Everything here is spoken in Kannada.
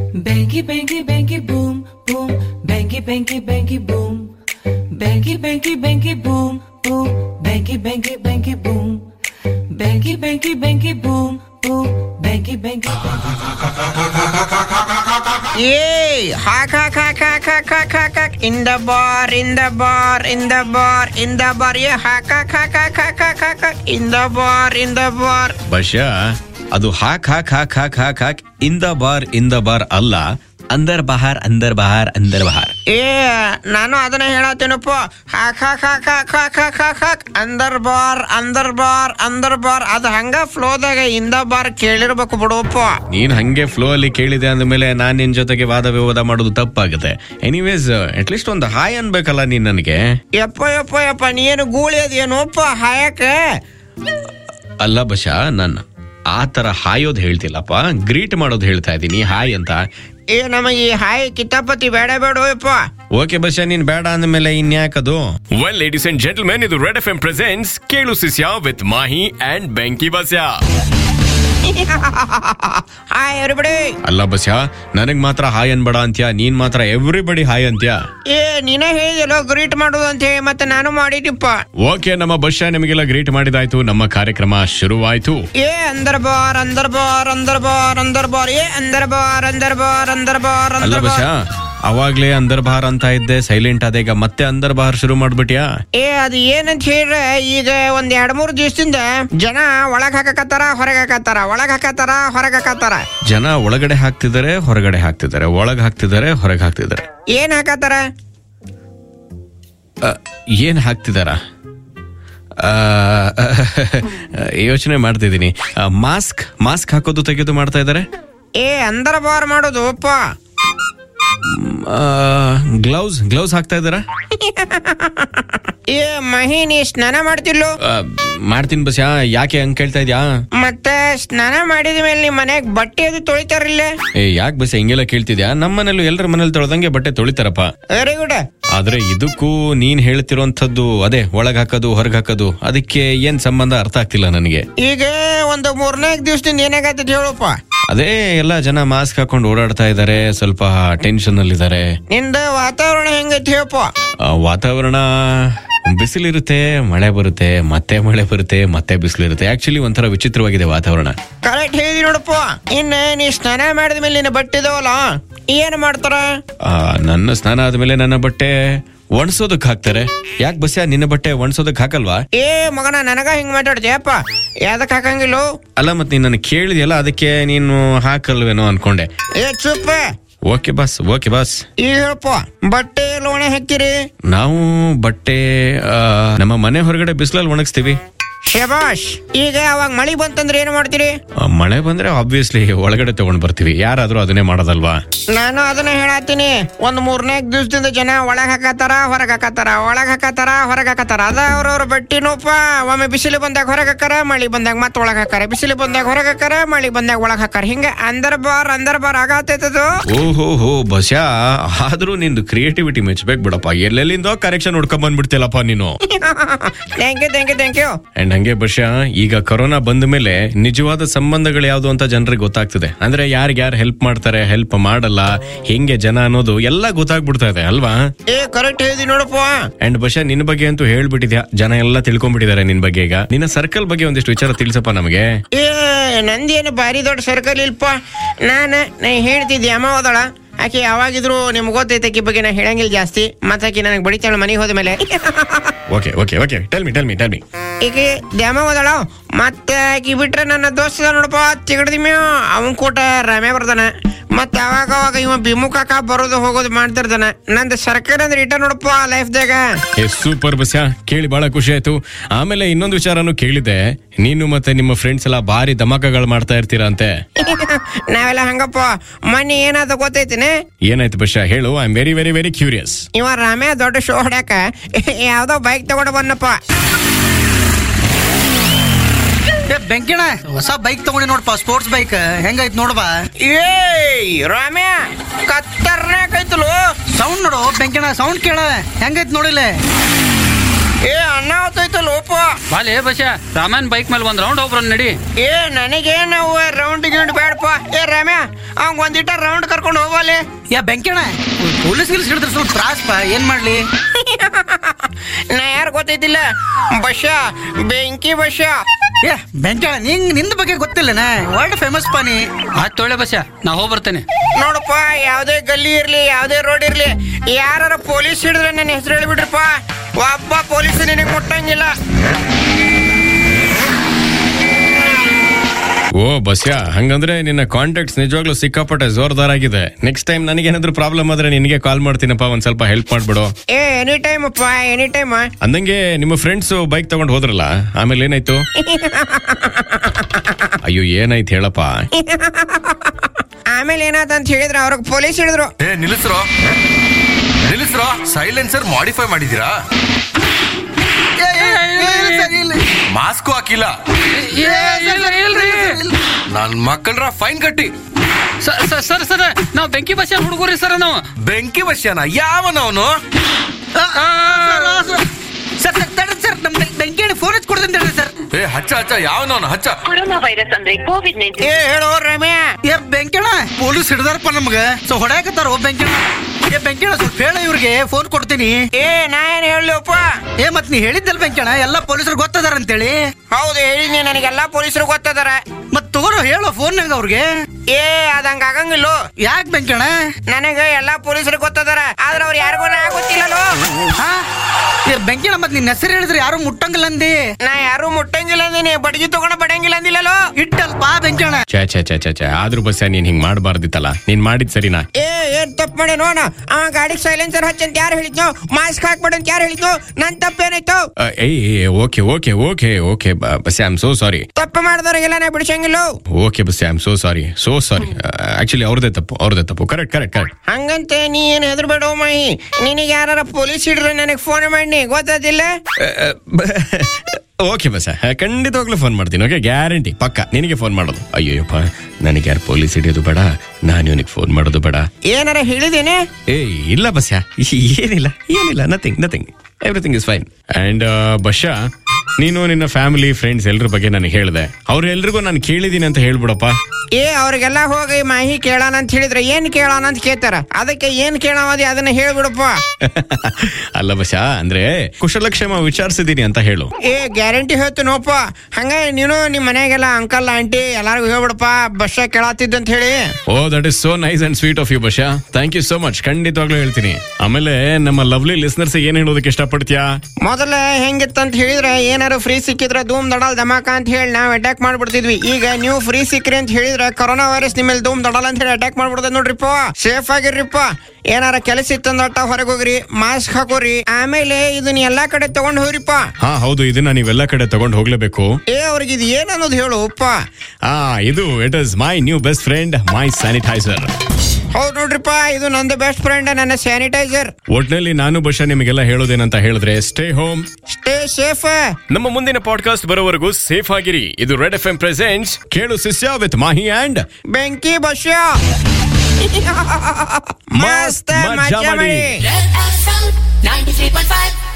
Bangy, bangy, bangy, boom, boom. Bangy, bangy, bangy, boom. Bangy, bangy, bangy, boom, boom. Bangy, bangy, bangy, boom. Bangy, bangy, bangy, boom, boom. Bangy, bangy, Yay! Hack, hack, hack, hack, hack, hack, hack, hack. In the bar, in the bar, in the bar, in the bar. Yeah, hack, hack, hack, hack, hack, hack, hack, hack. In the bar, in the bar. ಬಶ್ಯಾ ಅದು ಹಾಕ್ ಹಾಕ್ ಹಾಕ್ ಹಾಕ್ ಹಾಕ್ ಹಾಕ್ ಇಂದ ಬಾರ್ ಅಲ್ಲ, ಅಂದರ್ ಬಹಾರ್ ಅಂದರ್ ಬಹಾರ್ ಅಂದರ್ ಬಹಾರ್. ಏ ನಾನು ಅದನ್ನ ಹೇಳತ್ತೇನಪ್ಪ. ಹಾಕ್ ಹಾಕ್ ಹಾಕ್ ಹಾಕ್ ಹಾಕ್ ಹಾಕ್ ಹಾಕ್ ಹಾಕ್ ಅಂದರ್ ಬಾರ್ ಅಂದರ್ ಬಾರ್ ಅಂದರ್ ಬಾರ್. ಅದು ಹಂಗ ಫ್ಲೋದಾಗ ಇಂದ ಬಾರ್ ಕೇಳಿರ್ಬೇಕು ಬಿಡುವಪ್ಪ. ನೀನ್ ಹಂಗೆ ಫ್ಲೋ ಅಲ್ಲಿ ಕೇಳಿದೆ ಅಂದ್ಮೇಲೆ ನಾನ್ ನಿನ್ ಜೊತೆಗೆ ವಾದ ವಿವಾದ ಮಾಡೋದು ತಪ್ಪಾಗುತ್ತೆ. ಎನಿವೇಸ್ ಅಟ್ಲೀಸ್ಟ್ ಒಂದು ಹಾಯ್ ಅನ್ಬೇಕಲ್ಲ ನೀನ್ ನನಗೆ. ಯಪ್ಪ ಯಪ್ಪ ಯಪ್ಪ, ನೀನು ಗೂಳಿ ಅದೇನೋಪ್ಪ ಹಾಯಕ. ಅಲ್ಲ ಬಶಾ, ನಾನು ಆ ತರ ಹಾಯೋದು ಹೇಳ್ತಿಲ್ಲಪ್ಪ, ಗ್ರೀಟ್ ಮಾಡೋದು ಹೇಳ್ತಾ ಇದ್ದೀನಿ, ಹಾಯ್ ಅಂತ. ಏ ನಮಗೆ ಈ ಹಾಯ್ ಕಿತಾಪತಿ ಬೇಡ ಬೇಡವಪ್ಪ. ಓಕೆ ಬಶಾ, ನೀನ್ ಬೇಡ ಅಂದ್ಮೇಲೆ ಇನ್ಯಾಕದು. Well, ladies and gentlemen, ಇದು Red FM presents ಕೇಳು ಸಿಸ್ಯಾ with ಮಾಹಿ and ಬೆಂಕಿ ಬಸ್ಯಾ. Hi everybody. ಅಲ್ಲ ಬಸ್ಯಾ, ನನಗ್ ಮಾತ್ರ ಹಾಯ್ ಅನ್ಬೇಡ ಅಂತ್ಯಾ, ನೀನ್ ಮಾತ್ರ ಎವ್ರಿಬಡಿ ಹಾಯ್ ಅಂತ್ಯಾ. ಏ ನೀನೇ ಹೇಳಿದೆಲ್ಲೋ ಗ್ರೀಟ್ ಮಾಡೋದು ಅಂತ ಹೇಳಿ, ಮತ್ತೆ ನಾನು ಮಾಡಿದಪ್ಪ. ಓಕೆ, ನಮ್ಮ ಬಸ್ಯಾ ನಿಮಗೆಲ್ಲ ಗ್ರೀಟ್ ಮಾಡಿದಾಯ್ತು, ನಮ್ಮ ಕಾರ್ಯಕ್ರಮ ಶುರುವಾಯ್ತು. ಏ ಅಂದರ್ ಬಾರ್ ಅಂದರ್ ಬಾರ್ ಅಂದರ್ ಬಾರ್ ಅಂದರ್ ಬಾರ್. ಏ ಅಂದರ್ ಬಾರ್ ಅಂದರ್ ಬಾರ್ ಅಂದರ್ ಬಾರ್ ಅಲ್ಲ ಅಂದರ್ ಬಸ್ಯಾ, ಬಾರ್. ಅವಾಗ್ಲೇ ಅಂದರ್ ಬಹಾರ್ ಅಂತ ಇದ್ದೆ, ಸೈಲೆಂಟ್ ಆದ, ಈಗ ಮತ್ತೆ ಅಂದರ್ ಬಹಾರ್ ಶುರು ಮಾಡ್ಬಿಟ್ಯಾ? ಏ ಅದು ಏನಂತ ಹೇಳ್ರೆ, ಈಗ ಒಂದ್ 2-3 ದಿವಸದಿಂದ ಜನ ಒಳಗ್ ಹಾಕಕತ್ತಾರ ಹೊರಗ್ ಹಾಕತ್ತಾರ, ಒಳಗ್ ಹಾಕತ್ತಾರ ಹೊರಗ್ ಹಾಕತ್ತಾರ. ಜನ ಒಳಗಡೆ ಹಾಕ್ತಿದ್ದಾರೆ, ಹೊರಗಡೆ ಹಾಕ್ತಿದ್ದಾರೆ, ಒಳಗ್ ಹಾಕ್ತಿದ್ದಾರೆ, ಹೊರಗ್ ಹಾಕ್ತಿದ್ದಾರೆ. ಏನ್ ಹಾಕತ್ತಾರ? ಏನ್ ಹಾಕ್ತಿದಾರ? ಯೋಚನೆ ಮಾಡ್ತಿದ್ದೀನಿ. ಮಾಸ್ಕ್ ಹಾಕೋದು ತೆಗೆದು ಮಾಡ್ತಾ ಇದಾರೆ. ಏ ಅಂದರ್ ಬಾರ್ ಮಾಡೋದು ಅಪ್ಪ. ಗ್ಲೌಸ್ ಹಾಕ್ತಾ ಇದಾರ. ಏ ಮಹಿನಿ ಸ್ನಾನ ಮಾಡ್ತಿಲ್ಲೋ? ಮಾಡ್ತೀನಿ ಬಸ್ಯಾ, ಯಾಕೆ ಹಂಗ್ ಕೇಳ್ತಾ ಇದ್ಯಾ? ಮತ್ತೆ ಸ್ನಾನ ಮಾಡಿದ ಮೇಲೆ ನಿಮ್ ಮನೆಗ್ ಬಟ್ಟೆ ಅದು ತೊಳಿತಾರಿಲ್ಲ? ಯಾಕೆ ಬಸ್ಯಾ ಹಿಂಗೆಲ್ಲ ಕೇಳ್ತಿದ್ಯಾ? ನಮ್ಮ ಮನೇಲಿ ಎಲ್ಲರ ಮನೇಲಿ ತೊಳೆದಂಗೆ ಬಟ್ಟೆ ತೊಳಿತಾರಪ್ಪ. Very good. ಆದ್ರೆ ಇದಕ್ಕೂ ನೀನ್ ಹೇಳ್ತಿರೋಂಥದ್ದು ಅದೇ ಒಳಗ್ ಹಾಕೋದು ಹೊರಗ್ ಹಾಕೋದು, ಅದಕ್ಕೆ ಏನ್ ಸಂಬಂಧ ಅರ್ಥ ಆಗ್ತಿಲ್ಲ ನನಗೆ. ಈಗ ಒಂದು 3-4 ದಿವಸದಿಂದ ಏನಾಗತ್ತೆ ಹೇಳಪ್ಪ? ಅದೇ ಎಲ್ಲ ಜನ ಮಾಸ್ಕ್ ಹಾಕೊಂಡು ಓಡಾಡ್ತಾ ಇದಾರೆ, ಸ್ವಲ್ಪ ಟೆನ್ಷನ್ ಅಲ್ಲಿ ಇದಾರೆ. ನಿಂದ ವಾತಾವರಣ ಹೆಂಗೈತಿ ಹೇಳಪ್ಪ? ವಾತಾವರಣ ಬಿಸಿಲಿರುತ್ತೆ, ಮಳೆ ಬರುತ್ತೆ, ಮತ್ತೆ ಮಳೆ ಬರುತ್ತೆ, ಮತ್ತೆ ಬಿಸಿಲಿರುತ್ತೆ. ಆಕ್ಚುಲಿ ಒಂಥರ ವಿಚಿತ್ರವಾಗಿದೆ ವಾತಾವರಣ. ಕರೆಕ್ಟ್ ಹೇಳಿದಿ ನೋಡಪ್ಪ. ಇನ್ನ ನೀ ಸ್ನಾನ ಮಾಡಿದ ಮೇಲೆ ನಿನ್ನ ಬಟ್ಟೆ ಇದಾವಲ್ಲ, ಏನ್ ಮಾಡ್ತಾರ? ನನ್ನ ಸ್ನಾನ ಆದ್ಮೇಲೆ ನನ್ನ ಬಟ್ಟೆ ಒಣಸೋದಕ್ ಹಾಕ್ತಾರೆ. ಯಾಕೆ ಬಸ್ಯಾ, ನಿನ್ನ ಬಟ್ಟೆ ಒಣಸೋದಕ್ ಹಾಕಲ್ವಾ? ಏ ಮಗನ, ನನಗ ಹಿಂಗ್ ಮಾತಾಡ್ತೀಯಪ್ಪ. ಯಾವ್ದಕ್ ಹಾಕಂಗಿಲ್ಲ? ಅಲ್ಲ, ಮತ್ ನೀನ್ ನನಗೆ ಕೇಳಿದ್ಯಲ್ಲ, ಅದಕ್ಕೆ ನೀನು ಹಾಕಲ್ವೇನೋ ಅನ್ಕೊಂಡೆ. ಏ ಚುಪ್ಪ. Okay boss. ಈಗ ಹೇಳಪ್ಪ, ಬಟ್ಟೆ ಲೋಣೆ ಹಾಕಿರಿ? ನಾವು ಬಟ್ಟೆ ನಮ್ಮ ಮನೆ ಹೊರಗಡೆ ಬಿಸಿಲಲ್ಲಿ ಒಣಗಿಸ್ತೀವಿ. ಶಬಾಷ್. ಈಗ ಅವಾಗ ಮಳಿ ಬಂತಂದ್ರೆ ಏನ್ ಮಾಡ್ತೀರಿ? ಮಳೆ ಬಂದ್ರೆ ಆಬ್ವಿಯಸ್ಲಿ ಒಳಗಡೆ ತಗೊಂಡ್ ಬರ್ತೀವಿ, ಯಾರಾದ್ರೂ ಅದನ್ನೇ ಮಾಡೋದಲ್ವಾ? ನಾನು ಅದನ್ನ ಹೇಳತ್ತೀನಿ. ಒಂದ್ 3-4 ದಿವಸದಿಂದ ಜನ ಒಳಗ್ ಹಾಕತ್ತಾರ ಹೊರಗ್ ಹಾಕತ್ತಾರ, ಒಳಗ್ ಹಾಕತ್ತಾರ ಹೊರಗ್ ಹಾಕತ್ತಾರ. ಅದ ಅವ್ರವ್ರ ಬಟ್ಟಿನೂಪ. ಒಮ್ಮೆ ಬಿಸಿಲು ಬಂದಾಗ ಹೊರಗ್ ಹಾಕಾರ, ಮಳಿ ಬಂದಾಗ ಮತ್ ಒಳಗ್ ಹಾಕಾರ, ಬಿಸಿಲು ಬಂದಾಗ ಹೊರಗ್ ಹಾಕಾರ, ಮಳಿ ಬಂದಾಗ ಒಳಗ್ ಹಾಕಾರ. ಹಿಂಗ ಅಂದರ್ ಬಾರ್ ಆಗತ್ತೈತದು. ಓಹೋ ಬಸ್ಯಾ, ಆದ್ರೂ ನಿಂದು ಕ್ರಿಯೇಟಿವಿಟಿ ಮೆಚ್ಬೇಕು ಬಿಡಪ್ಪ. ಎಲ್ಲೆಲ್ಲಿಂದೋ ಕರೆಕ್ಷನ್ ಹುಡ್ಕೊಂಡ್ ಬಂದ್ಬಿಡ್ತಿಯಲ್ಲಪ್ಪ ನೀನು. Thank you. ಅಂಡ್ ಹಂಗೆ ಬಸ್ಯಾ, ಈಗ ಕೊರೋನಾ ಬಂದ ಮೇಲೆ ನಿಜವಾದ ಸಂಬಂಧಗಳು ಯಾವ್ದು ಅಂತ ಜನರಿಗೆ ಗೊತ್ತಾಗ್ತದೆ. ಅಂದ್ರೆ ಯಾರು ಹೆಲ್ಪ್ ಮಾಡ್ತಾರೆ, ಹೆಲ್ಪ್ ಮಾಡಲ್ಲ, ಹೆಂಗೆ ಜನ ಅನ್ನೋದು ಎಲ್ಲ ಗೊತ್ತಾಗ್ಬಿಡ್ತಾ ಇದೆ ಅಲ್ವಾ? ಏ ಕರೆಕ್ಟ್ ಹೇಳಿದಿ ನೋಡಪ್ಪ. ಅಂಡ್ ಬಸ್ಯಾ, ನಿನ್ ಬಗ್ಗೆ ಅಂತೂ ಹೇಳ್ಬಿಟ್ಟಿದ್ಯಾ, ಜನ ಎಲ್ಲ ತಿಳ್ಕೊಂಡ್ಬಿಟ್ಟಿದ್ದಾರೆ ನಿನ್ ಬಗ್ಗೆ. ಈಗ ನಿನ್ನ ಸರ್ಕಲ್ ಬಗ್ಗೆ ಒಂದಿಷ್ಟು ವಿಚಾರ ತಿಳಿಸಪ್ಪ ನಮಗೆ. ಏ ನಂದೇನು ಭಾರಿ ದೊಡ್ಡ ಸರ್ಕಲ್ ಇಲ್ಪ. ನಾ ಹೇಳ್ತಿದ್ದೆ ಅಮ್ಮ ಹೋದಳ, ಆಕೆ ಯಾವಾಗಿದ್ರು ನಿಮ್ಗೆ ಗೊತ್ತೈತೆ ಆಕಿ ಬಗ್ಗೆ ನಾ ಹೇಳಂಗಿಲ್ಲ ಜಾಸ್ತಿ. ಮತ್ತೆ ಆಕಿ ನನಗೆ ಬಡಿತಾಳ ಮನೆಗೆ ಹೋದ ಮೇಲೆ. Okay tell me. ಈಕೆ ದ್ಯಾಮ ಹೋದಳ. ಮತ್ತೆ ಆಕಿ ಬಿಟ್ರೆ ನನ್ನ ದೋಸ್ತ ನೋಡಪ್ಪ, ತಿಗಡ್ದಿಮ್ಯ ಅವನ್ ಕೂಟ ರಮ್ಯ ಬರ್ತಾನ. ಮತ್ತೆ ಅವಾಗ ಇವ ಬಿಮುಖಾಕ ಬರೋದು ಹೋಗೋದು ಮಾಡ್ತಿರ್ತಾನ. ನಂದು ಸರ್ಕಲ್ ಅಂದ್ರೆ ಇಟ್ಟ ನೋಡಪ್ಪ ಲೈಫ್ದಾಗ. ಸೂಪರ್ ಬಸ್ಯಾ, ಕೇಳಿ ಬಹಳ ಖುಷಿ ಆಯ್ತು. ಆಮೇಲೆ ಇನ್ನೊಂದು ವಿಚಾರನು ಕೇಳಿದೆ, ನೀನು ಮತ್ತೆ ನಿಮ್ಮ ಫ್ರೆಂಡ್ಸ್ ಎಲ್ಲ ಭಾರಿ ಧಮಾಕಗಳು ಮಾಡ್ತಾ ಇರ್ತೀರಾ ಅಂತೆ. ನಾವೆಲ್ಲ ಹಂಗಪ್ಪ. ಮೊನ್ನೆ ಏನಾದ ಗೊತ್ತೈತಿನೇ? ಏನಾಯ್ತು ಬಸ್ಯಾ ಹೇಳು, I am very very very curious. ಇವ ರಾಮ್ಯ ದೊಡ್ಡ ಶೋ ಹೊಡ್ಯಾಕ ಯಾವ್ದೋ ಬೈಕ್ ತಗೊಂಡು ಬಂದಪ್ಪ. ಬೆಂಕಿಣ ಹೊಸ ಬೈಕ್ ತಗೊಂಡಿ ನೋಡಪ್ಪ, ಸ್ಪೋರ್ಟ್ಸ್ ಬೈಕ್. ಹೆಂಗೈತ್ ನೋಡಬಾ. ಏಯ್ ರಾಮ್ಯ, ಕತ್ತರ್ನಾಕ್ ಐತಲು. ಸೌಂಡ್ ನೋಡು ಬೆಂಕಿಣ, ಸೌಂಡ್ ಕೇಳ ಹೆಂಗೈತ್ ನೋಡಿಲ್ಲ. ಏ ಅಣ್ಣ ಹೊತ್ತೈತಲ್ಲ ಓಪ. ಬಾಲೆ ಬಸ್ಯ ರಾಮಾಯಣ್ ಬೈಕ್ ಮೇಲೆ ಒಂದ್ ರೌಂಡ್ ಹೋಗ್ಬರೋಣ ನಡಿ. ಏ ನನಗೇನು ರೌಂಡ್ ಗಿಂಡ್ ಬೇಡಪ್ಪ. ಏ ರಾಮ್ಯ ಅವಂಗ ಒಂದಿಟ ರೌಂಡ್ ಕರ್ಕೊಂಡು ಹೋಗಲಿ. ಯಾ ಬೆಂಕಣ್ಣ ಪೊಲೀಸ್ ಗಿಲ್ಸ್ ಹಿಡಿದ್ರೆ ಸ್ವಲ್ಪ ತ್ರಾಸ್ಪ, ಏನ್ ಮಾಡ್ಲಿ? ನಾ ಯಾರು ಗೊತ್ತೈತಿಲ್ಲ, ಬಸ್ಯ ಬೆಂಕಿ ಬಸ್ಯ. ಏ ಬೆಂಕಣ್ಣ ನಿಂದ ಬಗ್ಗೆ ಗೊತ್ತಿಲ್ಲನ, ವರ್ಲ್ಡ್ ಫೇಮಸ್ ಪಾನಿ. ಆಯ್ತು ತೊಳೆ ಬಸ್ಯ, ನಾ ಹೋಗಿ ಬರ್ತೇನೆ. ನೋಡಪ್ಪ, ಯಾವ್ದೇ ಗಲ್ಲಿ ಇರ್ಲಿ ಯಾವ್ದೇ ರೋಡ್ ಇರ್ಲಿ, ಯಾರ ಪೊಲೀಸ್ ಹಿಡಿದ್ರೆ ನನ್ನ ಹೆಸರು ಹೇಳ್ಬಿಡ್ರಪ್ಪ. ಒಬ್ಬ ಪೊಲೀಸ್ ನಿನಗೆ ಮುಟ್ಟಂಗಿಲ್ಲ. ಓ ಬಸ್ಯಾ, ಹಂಗಂದ್ರೆ ನಿನ್ನ ಕಾಂಟ್ಯಾಕ್ಟ್ಸ್ ನಿಜವಾಗ್ಲೂ ಸಿಕ್ಕಾಪಟ್ಟೆ ಜೋರ್ದಾರ್ ಆಗಿದೆ. ನೆಕ್ಸ್ಟ್ ಟೈಮ್ ನನಗೇನಾದ್ರೂ ಪ್ರಾಬ್ಲಮ್ ಆದ್ರೆ ನಿನಗೆ ಕಾಲ್ ಮಾಡ್ತೀನಪ್ಪ, ಒಂದ್ ಸ್ವಲ್ಪ ಹೆಲ್ಪ್ ಮಾಡ್ಬಿಡು. ಏ ಎನಿ ಟೈಮ್ ಅಪ್ಪ, ಎನಿ ಟೈಮ್. ಅಂದಂಗೆ ನಿಮ್ಮ ಫ್ರೆಂಡ್ಸ್ ಬೈಕ್ ತಗೊಂಡ್ ಹೋದ್ರಲ್ಲ, ಆಮೇಲೆ ಏನಾಯ್ತು? ಅಯ್ಯೋ ಏನಾಯ್ತು ಹೇಳಪ್ಪ. ಆಮೇಲೆ ಏನಾಯ್ತು ಅಂತ ಹೇಳಿದ್ರೆ ಅವ್ರಿಗೆ ಪೊಲೀಸ್ ಹಿಡಿದ್ರು. ಏ ನಿಲ್ಲಿಸ್ರೋ ಸೈಲೆನ್ಸರ್ ಮಾಡಿಫೈ ಮಾಡಿದೀರಾ? ಮಾಸ್ಕು ಹಾಕಿಲ್ಲ. ನನ್ ಮಕ್ಕಳ್ರ ಫೈನ್ ಕಟ್ಟಿ. ಸರ್ ಸರ್ ನಾವ್ ಬೆಂಕಿ ಬಸ್ಯ ಹುಡುಗರಿ ಸರ್. ನಾವು ಬೆಂಕಿ ಬಸ್ಯನ ಯಾವನವನು? ಸರ್ ನಮ್ ಬೆಂಕಿ ಫೋನ್ ಹಚ್ಚಿ ಕೊಡ್ತೇನೆ ಸರ್. ಏ ಹಚ್ಚ ಯಾವನವನು ಹಚ್ಚ. ಕೊರೋನಾ ವೈರಸ್ ಅಂದ್ರೆ ಕೋವಿಡ್-19. ಏ ಹೇಳೋ ರಮ್ಯಾ. ಏ ಬೆಂಕಣ್ಣ ಪೊಲೀಸ್ ಹಿಡ್ದಾರಪ್ಪ ನಮ್ಗ, ಸೊ ಹೊಡ್ಯಾಕತ್ತಾರ ಬೆಂಕಣ್ಣ. ಏ ಬೆಂಕಣ್ಣ ಸ್ವಲ್ಪ ಹೇಳ ಇವ್ರಿಗೆ, ಫೋನ್ ಕೊಡ್ತೀನಿ. ಏ ನಾ ಏನ್ ಹೇಳಪ್ಪ? ಏ ಮತ್ ನೀ ಹೇಳಿದ್ದಲ್ ಬೆಂಕಣ್ಣ ಎಲ್ಲಾ ಪೊಲೀಸರು ಗೊತ್ತದಾರ ಅಂತೇಳಿ. ಹೌದು ಹೇಳಿದ್ನಿ, ನನಗೆಲ್ಲಾ ಪೊಲೀಸರು ಗೊತ್ತದಾರ. ಮತ್ ತಗೋರೋ ಹೇಳೋ ಫೋನ್ನಾಗ ಅವ್ರಿಗೆ. ಏ ಅದಂಗ ಆಗಂಗಿಲ್ಲ. ಯಾಕೆ ಬೆಂಕಣ್ಣ? ನನಗ ಎಲ್ಲಾ ಪೊಲೀಸರು ಗೊತ್ತದಾರ, ಆದ್ರೆ ಅವ್ರು ಯಾರಿಗೂ ಗೊತ್ತಿಲ್ಲೋ. ಏ ಬೆಂಕಣ್ಣ ಮತ್ ನಿನ್ನ ಹೆಸರು ಹೇಳಿದ್ರೆ ಯಾರು ಮುಟ್ಟಂಗಿಲ್ಲ ಅಂದಿ. ನಾ ಯಾರು ಮುಟ್ಟಂಗಿಲ್ಲ ಅಂದಿನಿ, ಬಡ್ಗಿ ತಗೊಂಡ ಬಡಂಗಿಲ್ಲ ಅಂದಿಲ್ಲೋ. ಇಟ್ಟಲ್ಪ ಬೆಂಕಣ್ಣ. ಛೇ ಆದ್ರೂ ಬಸ್ಯಾ ನೀನ್ ಹಿಂಗ್ ಮಾಡ್ಬಾರ್ದಿತ್ತಲ್ಲ. ನೀನ್ ಮಾಡಿದ್ ಸರಿನಾ? ಏನ್ ತಪ್ಪು ಮಾಡಿ ನೋಡ. ಅವ ಗಾಡಿಗೆ ಸೈಲೆನ್ಸರ್ ಹಚ್ಚಂತ ಯಾರು ಹೇಳಿದ್ನೋ, ಮಾಸ್ಕ್ ಹಾಕ್ಬೇಡಂತ ಯಾರು ಹೇಳಿದ್ನೋ, ನನ್ ತಪ್ಪೇನಾಯ್ತು? Okay Basya, I am so sorry. ತಪ್ಪು ಮಾಡಿದವ್ರಿಗೆಲ್ಲ ನಾ ಬಿಡಿಸಂಗಿಲ್ಲ. Okay Basya, I am so sorry. Actually ಅವ್ರದೇ ತಪ್ಪು. ಕರೆಕ್ಟ್. ಹಂಗಂತೆ ನೀ ಏನ್ ಹೆದರ್ಬೇಡ ಮಾಹಿ. ನಿನಗೆ ಯಾರ ಪೊಲೀಸ್ ಹಿಡಿದ್ರೆ ನನಗೆ ಫೋನ್ ಮಾಡಿ ಗೊತ್ತಾದಿಲ್ಲ. ಓಕೆ ಬಸ್ಯಾ, ಖಂಡಿತವಾಗ್ಲೂ ಫೋನ್ ಮಾಡ್ತೀನಿ. ಓಕೆ, ಗ್ಯಾರಂಟಿ ಪಕ್ಕ ನಿನಗೆ ಫೋನ್ ಮಾಡೋದು. ಅಯ್ಯೋಯಪ್ಪ, ನನಗೆ ಯಾರು ಪೊಲೀಸ್ ಹಿಡಿಯೋದು ಬೇಡ, ನಾನು ಇವನಿಗೆ ಫೋನ್ ಮಾಡೋದು ಬೇಡ. ಏನಾರ ಹೇಳಿದೇನೆ? ಇಲ್ಲ ಬಸ್ಯಾ, ಏನಿಲ್ಲ, nothing, everything is fine. And Basya, ನೀನು ನಿನ್ನ ಫ್ಯಾಮಿಲಿ ಫ್ರೆಂಡ್ಸ್ ಎಲ್ರ ಬಗ್ಗೆ ನನಗೆ ಹೇಳಿದೆ. ಅವ್ರೆಲ್ರಿಗೂ ನಾನು ಕೇಳಿದೀನಿ ಅಂತ ಹೇಳ್ಬಿಡಪ್ಪ. ಏ ಅವ್ರಿಗೆಲ್ಲ ಹೋಗಿ ಮಾಹಿ ಕೇಳೋಣ ಅಂತ ಹೇಳಿದ್ರೆ ಏನ್ ಕೇಳೋಣ ಅಂತ ಕೇಳ್ತಾರ. ಅದಕ್ಕೆ ಏನ್ ಕೇಳೋದಿ ಅದನ್ನ ಹೇಳ್ಬಿಡಪ್ಪ. ಅಲ್ಲ ಬಸ್ಯಾ, ಅಂದ್ರೆ ಕುಶಲಕ್ಷೇಮ ವಿಚಾರಿಸಿದೀನಿ ಅಂತ ಹೇಳು. ಏ ಗ್ಯಾರಂಟಿ ಹೇಳ್ತು ನೋಪ. ಹಂಗ ನೀನು ನಿಮ್ ಮನೆಗೆಲ್ಲ ಅಂಕಲ್ ಆಂಟಿ ಎಲ್ಲಾರ್ಗು ಹೇಳ್ಬಿಡಪ್ಪ, ಬಸ್ಸ ಕೇಳತ್ತಿದ್ದ ಅಂತ ಹೇಳಿ. Oh that is so nice and sweet of you Basya, thank you so much. ಖಂಡಿತವಾಗ್ಲೂ ಹೇಳ್ತೀನಿ. ಆಮೇಲೆ ನಮ್ಮ ಲವ್ಲಿ ಲಿಸ್ನರ್ಸ್ ಏನ್ ಹೇಳೋದಕ್ಕೆ ಇಷ್ಟಪಡ್ತೀಯಾ? ಮೊದಲ ಹೆಂಗಿತ್ತಂತ ಹೇಳಿದ್ರೆ ಏನಾರು ಫ್ರೀ ಸಿಕ್ಕಿದ್ರೆ ಧೂಮ್ ದಡಾಲ್ ಧಮಾಕ ಅಂತ ಹೇಳಿ ನಾವ್ ಅಟ್ಯಾಕ್ ಮಾಡ್ಬಿಡ್ತಿದ್ವಿ. ಈಗ ನೀವು ಫ್ರೀ ಸಿಕ್ಕ್ರಿ ಅಂತ ಹೇಳಿದ್ರೆ ಕೊರೋನಾ ವೈರಸ್ ನಿಮ್ಮಲ್ಲಿ ಧೂಮ್ ದಡಾಲ್ ಅಂತ ಹೇಳಿ ಅಟ್ಯಾಕ್ ಮಾಡ್ಬಿಡ್ತದ ನೋಡ್ರಿಪ್ಪ. ಸೇಫ್ ಆಗಿರ್ರಿಪ್ಪ. ಏನಾರ ಕೆಲಸ ಇತ್ತಂದಟ್ಟ ಹೊರಗೆ ಹೋಗ್ರಿ, ಮಾಸ್ಕ್ ಹಾಕೋರಿ. ಆಮೇಲೆ ಇದನ್ನ ಎಲ್ಲಾ ಕಡೆ ತಗೊಂಡ್ ಹೋಗ್ರಿಪ್ಪ. ಹೌದು, ಇದನ್ನ ನೀವೆಲ್ಲಾ ಕಡೆ ತಗೊಂಡ್ ಹೋಗ್ಲೇಬೇಕು. ಏ ಅವ್ರಿಗೆ ಇದು ಏನ್ ಅನ್ನೋದು ಹೇಳು ಅಪ್ಪ. ಇದು it is my new best friend, my sanitiser. ಹೌದು ನೋಡ್ರಿಪ್ಪ, ಇದು ನಂದು ಬೆಸ್ಟ್ ಫ್ರೆಂಡ್, ನನ್ನ ಸ್ಯಾನಿಟೈಸರ್. ಒಟ್ನಲ್ಲಿ ನಾನು ಬಸ್ಯಾ ನಿಮಗೆಲ್ಲ ಹೇಳೋದೇನಂತ ಹೇಳಿದ್ರೆ ಸ್ಟೇ ಹೋಮ್, ಸ್ಟೇ ಸೇಫ್. ನಮ್ಮ ಮುಂದಿನ ಪಾಡ್ಕಾಸ್ಟ್ ಬರೋವರೆಗೂ ಸೇಫ್ ಆಗಿರಿ. ಇದು ರೆಡ್ FM ಪ್ರೆಸೆಂಟ್ಸ್ ಕೇಳು ಶಿಷ್ಯ ವಿತ್ ಮಾಹಿ ಅಂಡ್ ಬೆಂಕಿ ಬಸ್ಯ. ಮಸ್ತ್ ಮಜಾ ಮಾಡಿ. Red FM 93.5